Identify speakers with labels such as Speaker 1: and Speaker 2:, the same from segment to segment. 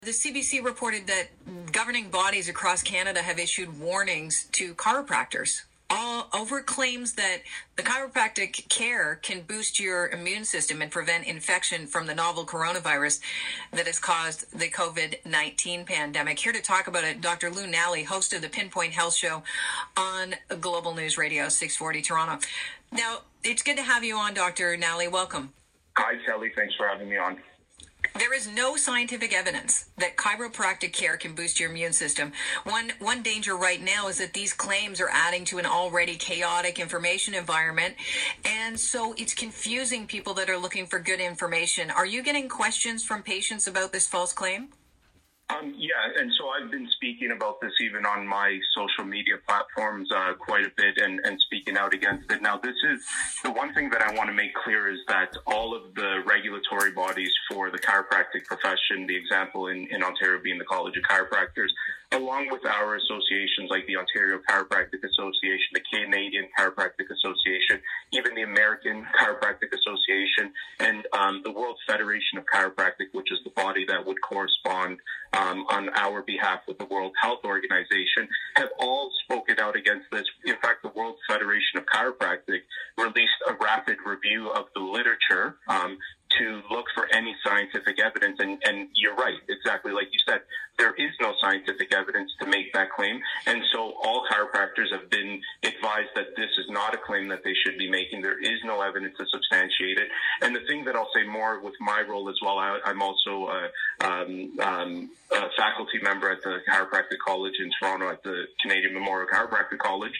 Speaker 1: The CBC reported that governing bodies across Canada have issued warnings to chiropractors all over claims that the chiropractic care can boost your immune system and prevent infection from the novel coronavirus that has caused the COVID-19 pandemic. Here to talk about it, Dr. Lou Nally, host of the Pinpoint Health Show on Global News Radio 640 Toronto. Now, it's good to have you on, Dr. Nally. Welcome.
Speaker 2: Hi, Kelly. Thanks for having me on.
Speaker 1: There is no scientific evidence that chiropractic care can boost your immune system. One danger right now is that these claims are adding to an already chaotic information environment, and so it's confusing people that are looking for good information. Are you getting questions from patients about this false claim?
Speaker 2: Yeah, and so I've been speaking about this even on my social media platforms quite a bit and speaking out against it. Now, this is the one thing that I want to make clear is that all of the regulatory bodies for the chiropractic profession, the example in Ontario being the College of Chiropractors, along with our associations like the Ontario Chiropractic Association, the Canadian Chiropractic Association, even the American Chiropractic Association, and the World Federation of Chiropractic, which is the body that would correspond on our behalf with the World Health Organization, have all spoken out against this. In fact, the World Federation of Chiropractic released a rapid review of the literature to look for any scientific evidence. And you're right, exactly like you said, there is no scientific evidence to make that claim. And so all chiropractors have been advised that this is not a claim that they should be making. There is no evidence to substantiate it. And the thing that I'll say more with my role as well, I'm also a faculty member at the Chiropractic College in Toronto at the Canadian Memorial Chiropractic College.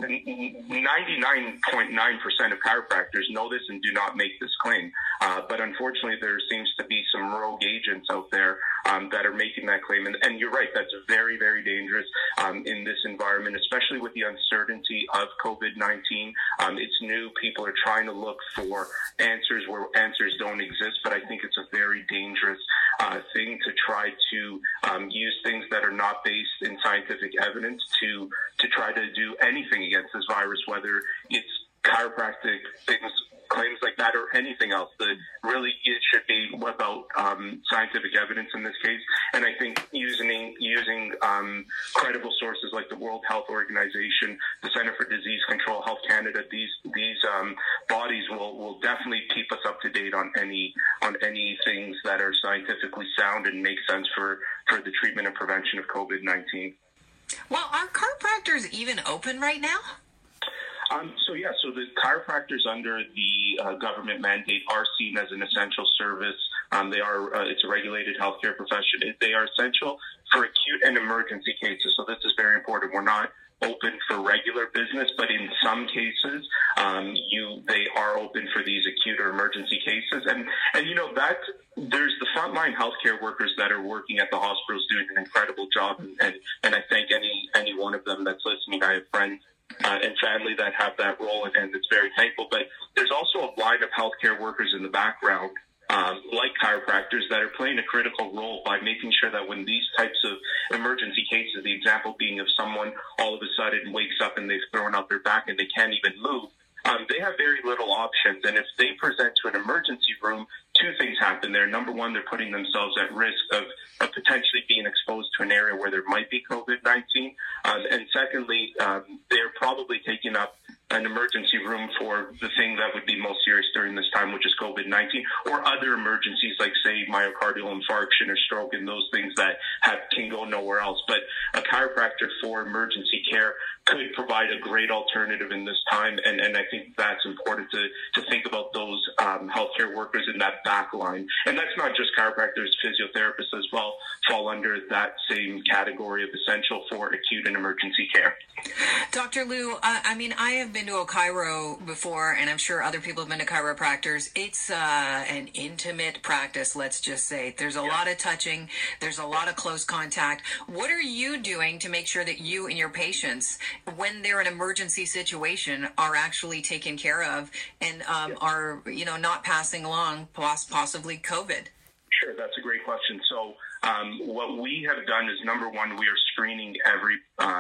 Speaker 2: 99.9% of chiropractors know this and do not make this claim. But unfortunately, there seems to be some rogue agents out there that are making that claim. And you're right, that's very, very dangerous in this environment, especially with the uncertainty of COVID-19. It's new. People are trying to look for answers where answers don't exist. But I think it's a very dangerous thing to try to use things that are not based in scientific evidence to try to do anything against this virus, whether it's chiropractic things, claims like that, or anything else. That really it should be about scientific evidence in this case. And I think using credible sources like the World Health Organization, the Centre for Disease Control, Health Canada, these bodies will definitely keep us up to date on any things that are scientifically sound and make sense for the treatment and prevention of COVID-19.
Speaker 1: Well, are chiropractors even open right now?
Speaker 2: So the chiropractors under the government mandate are seen as an essential service. It's a regulated healthcare profession. They are essential for acute and emergency cases. So this is very important. We're not open for regular business, but in some cases, they are open for these acute or emergency cases. And that there's the frontline healthcare workers that are working at the hospitals doing an incredible job. And I thank any one of them that's listening. I have friends and family that have that role, and it's very thankful. But there's also a line of healthcare workers in the background, like chiropractors, that are playing a critical role by making sure that when these types of emergency cases, the example being if someone all of a sudden wakes up and they've thrown out their back and they can't even move, they have very little options. And if they present to an emergency room, two things happen there. Number one, they're putting themselves at risk of potentially being exposed to an area where there might be COVID-19. And secondly, they're probably taking up an emergency room for the thing that would be most serious during this time, which is COVID-19, or other emergencies like, say, myocardial infarction or stroke and those things that can go nowhere else. But a chiropractor for emergency care could provide a great alternative in this time, and I think that's important to think about those healthcare workers in that back line. And that's not just chiropractors, physiotherapists as well fall under that same category of essential for acute and emergency care.
Speaker 1: Dr. Lou, I have been to a chiro before, and I'm sure other people have been to chiropractors. It's an intimate practice, let's just say. There's a lot of touching. There's a lot of close contact. What are you doing to make sure that you and your patients, when they're in an emergency situation, are actually taken care of and are, not passing along possibly COVID?
Speaker 2: Sure, that's a great question. So what we have done is, number one, we are screening every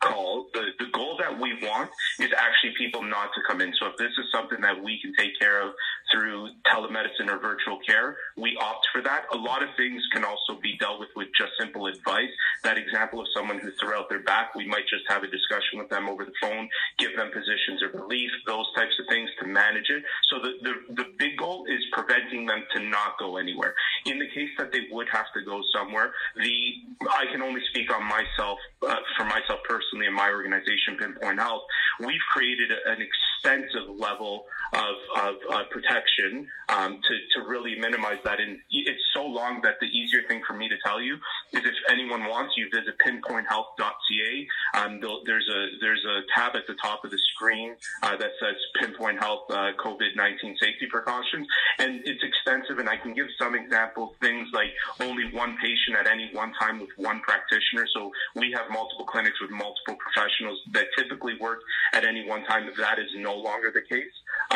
Speaker 2: call. The goal that we want is actually people not to come in. So if this is something that we can take care of through telemedicine or virtual care, we opt for that. A lot of things can also be dealt with just simple advice. That example of someone who threw out their back, we might just have a discussion with them over the phone, give them positions of relief, those types of things to manage it. So the big goal is preventing them to not go anywhere. In the case that they would have to go somewhere, I can only speak on myself, for myself personally and my organization, Pinpoint Health. We've created an extensive level of protection to really minimize that. And it's so long that the easier thing for me to tell you is if anyone wants, you visit pinpointhealth.ca. There's a tab at the top of the screen that says Pinpoint Health COVID-19 safety precautions, and it's extensive. And I can give some examples, things like only one patient at any one time with one practitioner. So we have multiple clinics with multiple professionals that typically work at any one time. That is no longer the case.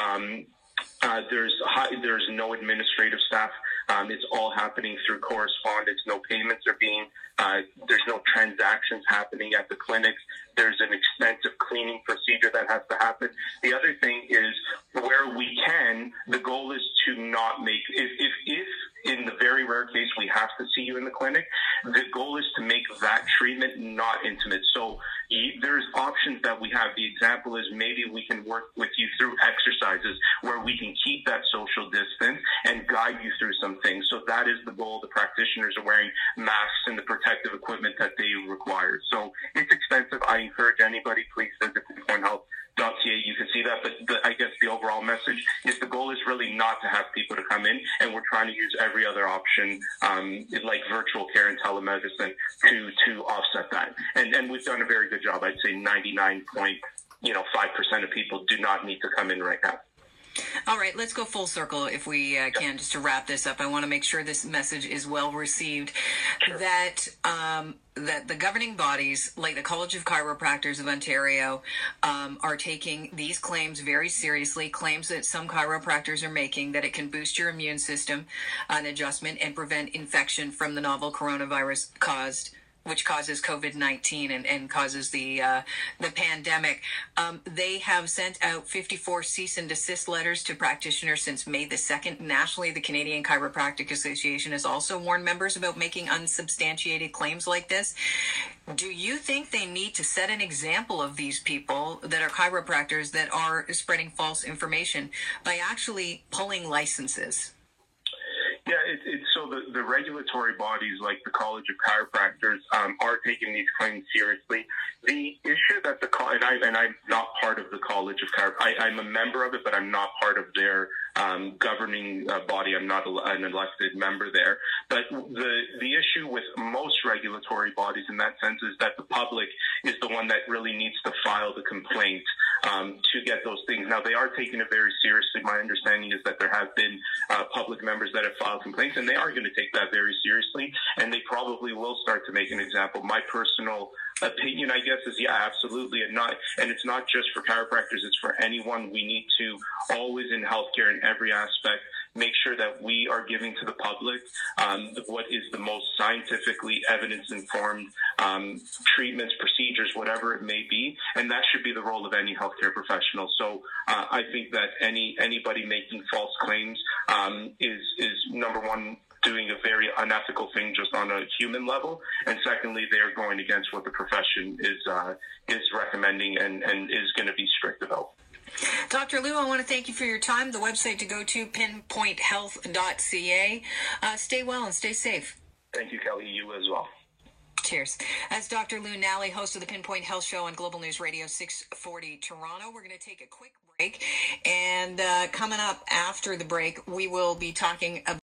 Speaker 2: There's no administrative staff. It's all happening through correspondence. No payments are there's no transactions happening at the clinics. There's an extensive cleaning procedure that has to happen. The other thing is, where we can, the goal is to not make, if in the very rare case we have to see you in the clinic, the goal is to make that treatment not intimate. So there's options that we have. The example is maybe we can work with you through exercises where we can keep that social distance and guide you through some things. So that is the goal. The practitioners are wearing masks and the protective equipment that they require. So it's extensive. I encourage anybody, please visit pinpointhealth.ca. You can see that, but I guess the overall message is the goal is really not to have people to come in, and we're trying to use every other option, like virtual care and telemedicine, to offset that. And we've done a very good job. I'd say 99.5% of people do not need to come in right now.
Speaker 1: All right, let's go full circle if we can, just to wrap this up. I want to make sure this message is well received. Sure. That the governing bodies, like the College of Chiropractors of Ontario, are taking these claims very seriously, claims that some chiropractors are making that it can boost your immune system, an adjustment, and prevent infection from the novel coronavirus which causes COVID-19 and causes the pandemic. They have sent out 54 cease and desist letters to practitioners since May the 2nd. Nationally, the Canadian Chiropractic Association has also warned members about making unsubstantiated claims like this. Do you think they need to set an example of these people that are chiropractors that are spreading false information by actually pulling licenses?
Speaker 2: Yeah, so the regulatory bodies like the College of Chiropractors are taking these claims seriously. The issue that and I'm not part of the College of Chiropractors. I'm a member of it, but I'm not part of their governing body. I'm not an elected member there. But the issue with most regulatory bodies in that sense is that the public is the one that really needs to file the complaint to get those things. Now, they are taking it very seriously. My understanding is that there have been public members that have filed complaints, and they are going to take that very seriously, and they probably will start to make an example. My personal opinion, I guess, is absolutely, and it's not just for chiropractors, it's for anyone. We need to always, in healthcare in every aspect, make sure that we are giving to the public what is the most scientifically evidence-informed treatments, procedures, whatever it may be, and that should be the role of any healthcare professional. So I think that anybody making false claims is number one, doing a very unethical thing just on a human level, and secondly, they're going against what the profession is recommending and is going to be strict about.
Speaker 1: Dr. Liu, I want to thank you for your time. The website to go to, pinpointhealth.ca. Stay well and stay safe.
Speaker 2: Thank you, Kelly. You as well.
Speaker 1: Cheers. That's Dr. Lou Nally, host of the Pinpoint Health Show on Global News Radio 640 Toronto. We're going to take a quick break, and coming up after the break, we will be talking about